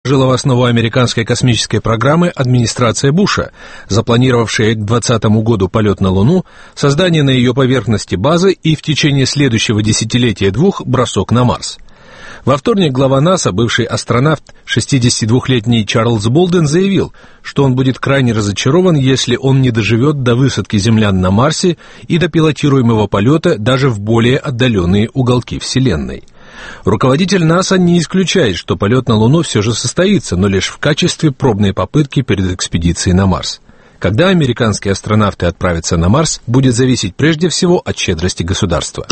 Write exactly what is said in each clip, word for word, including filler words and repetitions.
положила в основу американской космической программы администрация Буша, запланировавшая к двадцатому году полет на Луну, создание на ее поверхности базы и в течение следующего десятилетия-двух бросок на Марс. Во вторник глава НАСА, бывший астронавт, шестидесятидвухлетний Чарльз Болден, заявил, что он будет крайне разочарован, если он не доживет до высадки землян на Марсе и до пилотируемого полета даже в более отдаленные уголки Вселенной. Руководитель НАСА не исключает, что полет на Луну все же состоится, но лишь в качестве пробной попытки перед экспедицией на Марс. Когда американские астронавты отправятся на Марс, будет зависеть прежде всего от щедрости государства.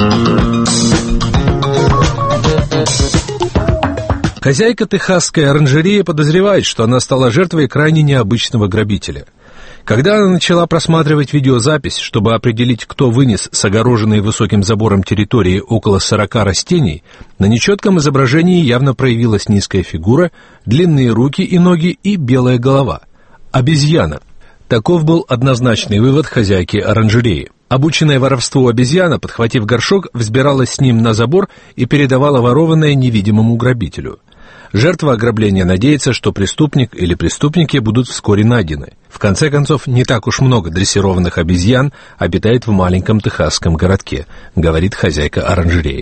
Хозяйка техасской оранжереи подозревает, что она стала жертвой крайне необычного грабителя. Когда она начала просматривать видеозапись, чтобы определить, кто вынес с огороженной высоким забором территории около сорока растений, на нечетком изображении явно проявилась низкая фигура, длинные руки и ноги и белая голова. Обезьяна. Таков был однозначный вывод хозяйки оранжереи. Обученная воровству обезьяна, подхватив горшок, взбиралась с ним на забор и передавала ворованное невидимому грабителю. Жертва ограбления надеется, что преступник или преступники будут вскоре найдены. В конце концов, не так уж много дрессированных обезьян обитает в маленьком техасском городке, говорит хозяйка оранжереи.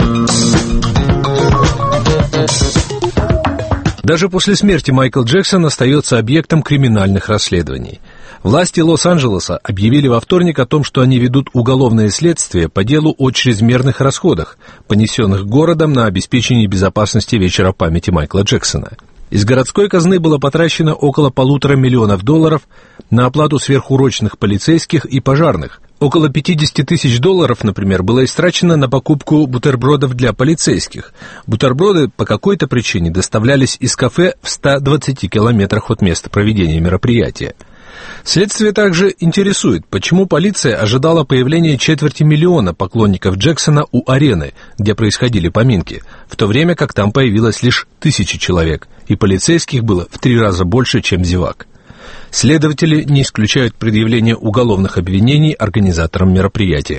Даже после смерти Майкл Джексон остается объектом криминальных расследований. Власти Лос-Анджелеса объявили во вторник о том, что они ведут уголовное следствие по делу о чрезмерных расходах, понесенных городом на обеспечение безопасности вечера памяти Майкла Джексона. Из городской казны было потрачено около полутора миллионов долларов на оплату сверхурочных полицейских и пожарных. Около пятьдесят тысяч долларов, например, было истрачено на покупку бутербродов для полицейских. Бутерброды по какой-то причине доставлялись из кафе в ста двадцати километрах от места проведения мероприятия. Следствие также интересует, почему полиция ожидала появления четверти миллиона поклонников Джексона у арены, где происходили поминки, в то время как там появилось лишь тысячи человек, и полицейских было в три раза больше, чем зевак. Следователи не исключают предъявление уголовных обвинений организаторам мероприятия.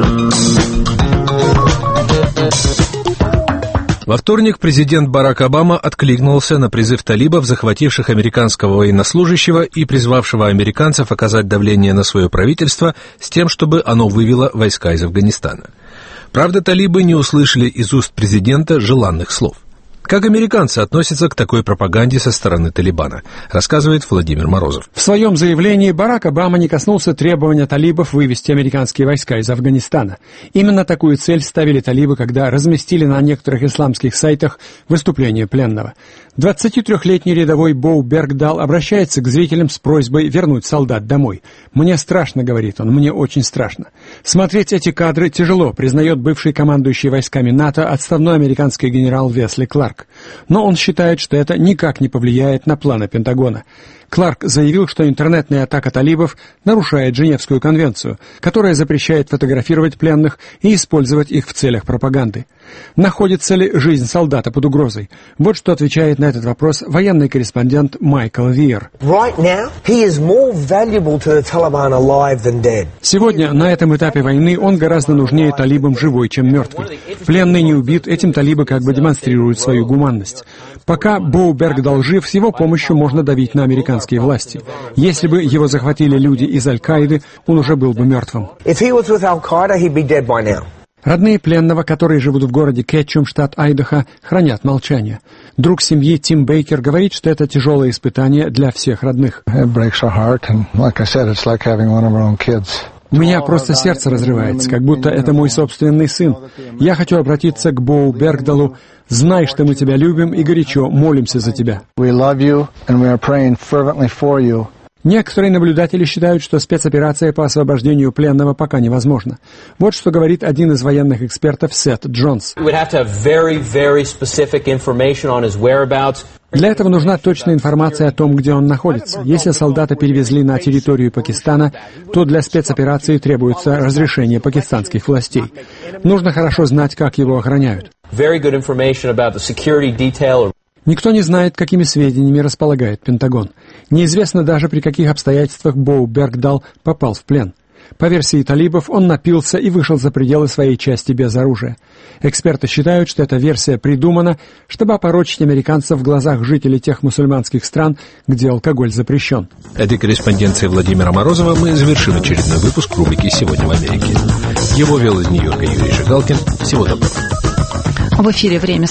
Во вторник президент Барак Обама откликнулся на призыв талибов, захвативших американского военнослужащего и призвавшего американцев оказать давление на свое правительство с тем, чтобы оно вывело войска из Афганистана. Правда, талибы не услышали из уст президента желанных слов. Как американцы относятся к такой пропаганде со стороны Талибана, рассказывает Владимир Морозов. В своем заявлении Барак Обама не коснулся требования талибов вывести американские войска из Афганистана. Именно такую цель ставили талибы, когда разместили на некоторых исламских сайтах выступление пленного. двадцатитрёхлетний рядовой Боу Бергдал обращается к зрителям с просьбой вернуть солдат домой. «Мне страшно», — говорит он, — «мне очень страшно». Смотреть эти кадры тяжело, признает бывший командующий войсками НАТО отставной американский генерал Весли Кларк. Но он считает, что это никак не повлияет на планы Пентагона. Кларк заявил, что интернетная атака талибов нарушает Женевскую конвенцию, которая запрещает фотографировать пленных и использовать их в целях пропаганды. Находится ли жизнь солдата под угрозой? Вот что отвечает на этот вопрос военный корреспондент Майкл Виер. Сегодня, на этом этапе войны, он гораздо нужнее талибам живой, чем мертвый. Пленный не убит, этим талибы как бы демонстрируют свою гуманность. Пока Боу Бергдал жив, с его помощью можно давить на американские власти. Если бы его захватили люди из Аль-Каиды, он уже был бы мертвым. Родные пленного, которые живут в городе Кетчум, штат Айдахо, хранят молчание. Друг семьи Тим Бейкер говорит, что это тяжелое испытание для всех родных. У меня просто сердце разрывается, как будто это мой собственный сын. Я хочу обратиться к Боу Бергдалу. Знай, что мы тебя любим и горячо молимся за тебя. Некоторые наблюдатели считают, что спецоперация по освобождению пленного пока невозможна. Вот что говорит один из военных экспертов Сет Джонс. Для этого нужна точная информация о том, где он находится. Если солдата перевезли на территорию Пакистана, то для спецоперации требуется разрешение пакистанских властей. Нужно хорошо знать, как его охраняют. Никто не знает, какими сведениями располагает Пентагон. Неизвестно даже, при каких обстоятельствах Боу Бергдал попал в плен. По версии талибов, он напился и вышел за пределы своей части без оружия. Эксперты считают, что эта версия придумана, чтобы опорочить американцев в глазах жителей тех мусульманских стран, где алкоголь запрещен. Этой корреспонденцией Владимира Морозова мы завершим очередной выпуск рубрики «Сегодня в Америке». Его вел из Нью-Йорка Юрий Жигалкин. Всего доброго. В эфире «Время